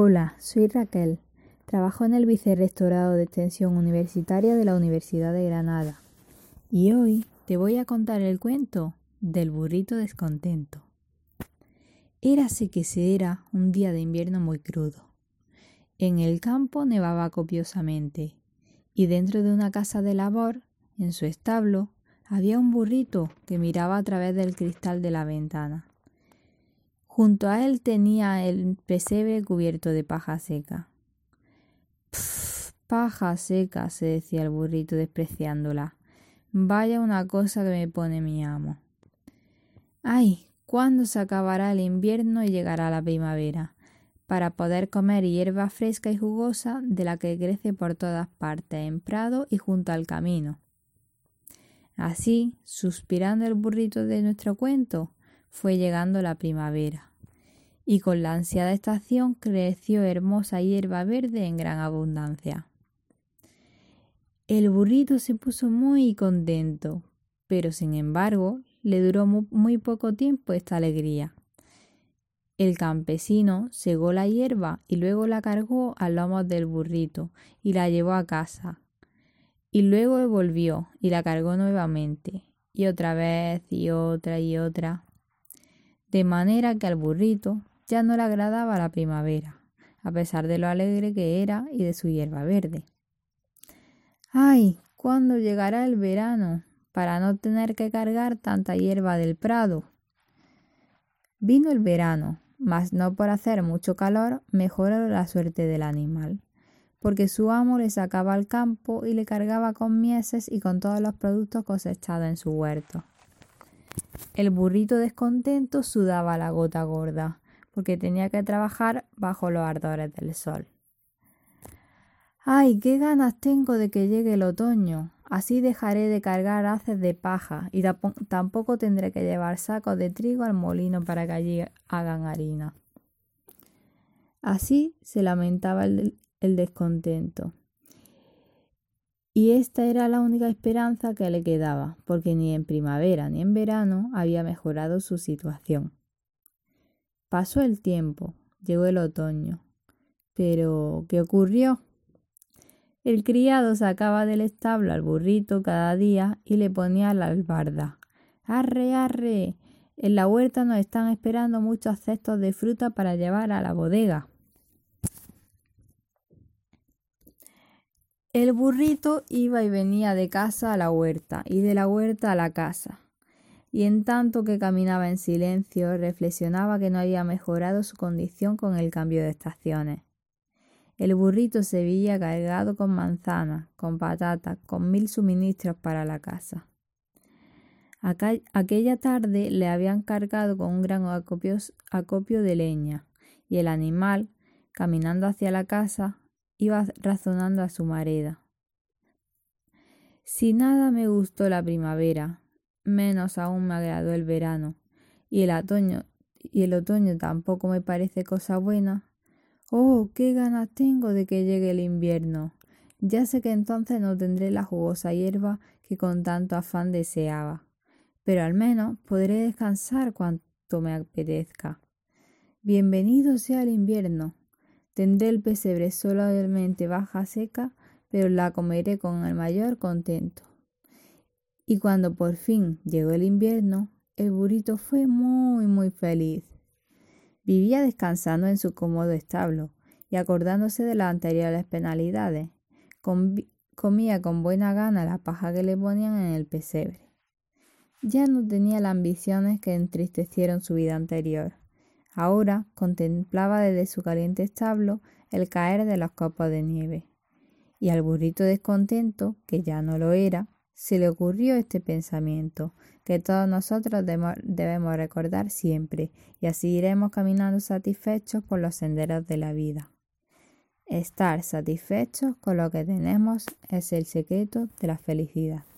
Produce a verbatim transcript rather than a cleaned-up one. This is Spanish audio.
Hola, soy Raquel. Trabajo en el Vicerrectorado de Extensión Universitaria de la Universidad de Granada. Y hoy te voy a contar el cuento del burrito descontento. Érase que se era un día de invierno muy crudo. En el campo nevaba copiosamente y dentro de una casa de labor, en su establo, había un burrito que miraba a través del cristal de la ventana. Junto a él tenía el pesebre cubierto de paja seca. «Pff, paja seca», se decía el burrito despreciándola. «Vaya una cosa que me pone mi amo». «Ay, ¿cuándo se acabará el invierno y llegará la primavera? Para poder comer hierba fresca y jugosa de la que crece por todas partes, en prado y junto al camino». Así, suspirando el burrito de nuestro cuento, fue llegando la primavera, y con la ansiada estación creció hermosa hierba verde en gran abundancia. El burrito se puso muy contento, pero sin embargo le duró muy poco tiempo esta alegría. El campesino segó la hierba y luego la cargó a lomos del burrito y la llevó a casa. Y luego volvió y la cargó nuevamente, y otra vez y otra y otra. De manera que al burrito ya no le agradaba la primavera, a pesar de lo alegre que era y de su hierba verde. ¡Ay! ¿Cuándo llegará el verano para no tener que cargar tanta hierba del prado? Vino el verano, mas no por hacer mucho calor mejoró la suerte del animal, porque su amo le sacaba al campo y le cargaba con mieses y con todos los productos cosechados en su huerto. El burrito descontento sudaba la gota gorda, porque tenía que trabajar bajo los ardores del sol. ¡Ay, qué ganas tengo de que llegue el otoño! Así dejaré de cargar haces de paja y tampoco tendré que llevar sacos de trigo al molino para que allí hagan harina. Así se lamentaba el, el descontento. Y esta era la única esperanza que le quedaba, porque ni en primavera ni en verano había mejorado su situación. Pasó el tiempo, llegó el otoño. Pero, ¿qué ocurrió? El criado sacaba del establo al burrito cada día y le ponía la albarda. ¡Arre, arre! En la huerta nos están esperando muchos cestos de fruta para llevar a la bodega. El burrito iba y venía de casa a la huerta y de la huerta a la casa. Y en tanto que caminaba en silencio, reflexionaba que no había mejorado su condición con el cambio de estaciones. El burrito se veía cargado con manzanas, con patatas, con mil suministros para la casa. Acá, aquella tarde le habían cargado con un gran acopio, acopio de leña, y el animal, caminando hacia la casa, iba razonando a su manera. Si nada me gustó la primavera, menos aún me agradó el verano, y el otoño, y el otoño tampoco me parece cosa buena. ¡Oh, qué ganas tengo de que llegue el invierno! Ya sé que entonces no tendré la jugosa hierba que con tanto afán deseaba, pero al menos podré descansar cuanto me apetezca. Bienvenido sea el invierno. Tendré el pesebre solamente baja seca, pero la comeré con el mayor contento. Y cuando por fin llegó el invierno, el burrito fue muy, muy feliz. Vivía descansando en su cómodo establo y acordándose de las anteriores penalidades. Com- comía con buena gana la paja que le ponían en el pesebre. Ya no tenía las ambiciones que entristecieron su vida anterior. Ahora contemplaba desde su caliente establo el caer de los copos de nieve. Y al burrito descontento, que ya no lo era, se le ocurrió este pensamiento, que todos nosotros debemos recordar siempre, y así iremos caminando satisfechos por los senderos de la vida. Estar satisfechos con lo que tenemos es el secreto de la felicidad.